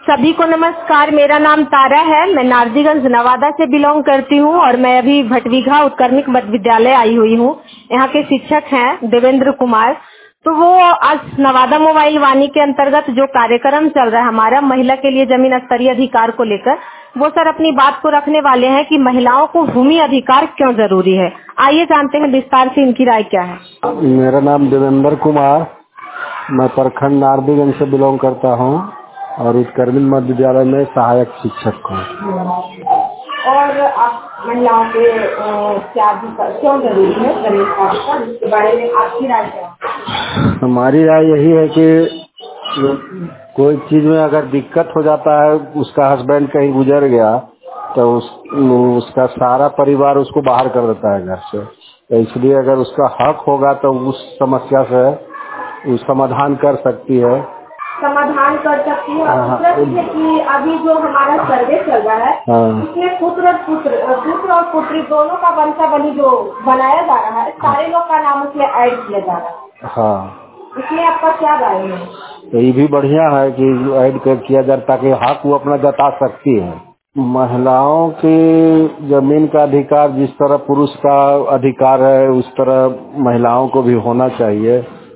सभी को नमस्कार। मेरा नाम तारा है। मैं नारजीगंज नवादा से बिलोंग करती हूँ और मैं अभी भटवीघा उत्कर्मिक मध्य विद्यालय आई हुई हूँ। यहाँ के शिक्षक हैं देवेंद्र कुमार। तो वो आज नवादा मोबाइल वाणी के अंतर्गत जो कार्यक्रम चल रहा है हमारा महिला के लिए जमीन स्तरीय अधिकार को लेकर, वो सर अपनी बात को रखने वाले हैं कि महिलाओं को भूमि अधिकार क्यों जरूरी है। आइए जानते हैं विस्तार से इनकी राय क्या है। मेरा नाम देवेंद्र कुमार, मैं प्रखंड नारदीगंज से बिलोंग करता हूँ और उत्कर्मिक मध्य विद्यालय में सहायक शिक्षक हूँ। और आप महिलाओं के क्या अधिकार क्यों जरूरी है जमीन का, इसके बारे में आपकी राय क्या है? हमारी राय यही है कि कोई चीज में अगर दिक्कत हो जाता है, उसका हस्बैंड कहीं गुजर गया तो उसका सारा परिवार उसको बाहर कर देता है घर से। तो इसलिए अगर उसका हक होगा तो उस समस्या से वो समाधान कर सकती है। समाधान कर सकती है। और दूसरा चीज है कि अभी जो हमारा सर्वे चल रहा है उसमें पुत्र और पुत्री दोनों का वंशावली जो बनाया जा रहा है, सारे लोग का नाम उसमें ऐड किया जा रहा है। हाँ, इसमें आपका क्या राय है? तो ये भी बढ़िया है कि ऐड कर किया जाए ताकि हक वो अपना जता सकती है। महिलाओं की जमीन का अधिकार जिस तरह पुरुष का अधिकार है उस तरह महिलाओं को भी होना चाहिए।